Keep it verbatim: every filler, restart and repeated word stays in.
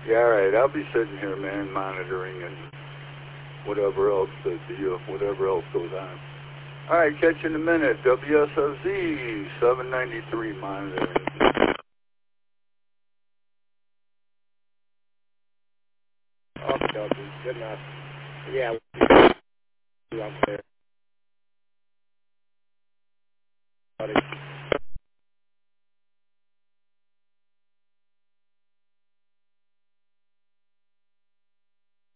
Yeah, all right. I'll be sitting here, man, monitoring and whatever else the, the whatever else goes on. All right, catch you in a minute. W S O Z seven ninety-three monitoring. Okay, okay, good enough. Yeah, I'm clear.